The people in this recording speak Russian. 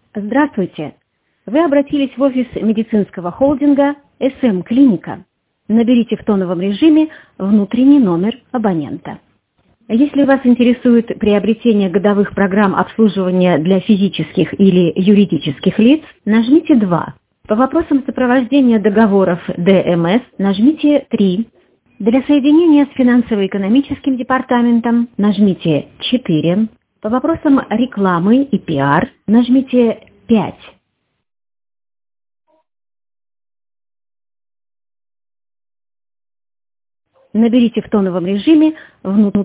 Здравствуйте. Вы обратились в офис медицинского холдинга СМ Клиника. Наберите в тоновом режиме внутренний номер абонента. Если вас интересует приобретение годовых программ обслуживания для физических или юридических лиц, нажмите 2. По вопросам сопровождения договоров ДМС нажмите 3. Для соединения с финансово-экономическим департаментом нажмите 4. По вопросам рекламы и пиар нажмите 5. Наберите в тоновом режиме внутренний